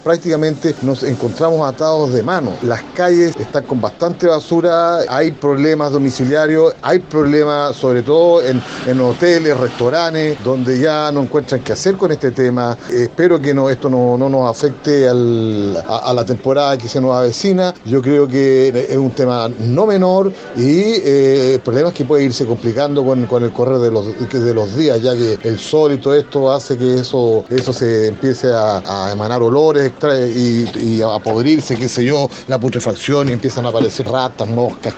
Prácticamente nos encontramos atados de mano. Las calles están con bastante basura, hay problemas domiciliarios, hay problemas sobre todo en hoteles, restaurantes, donde ya no encuentran qué hacer con este tema. Espero que esto no nos afecte a la temporada que se nos avecina. Yo creo que es un tema no menor y problemas que puede irse complicando con el correr de los días, ya que el sol y todo esto hace que eso se empiece a emanar olores y a podrirse, qué sé yo, la putrefacción y empiezan a aparecer ratas, moscas,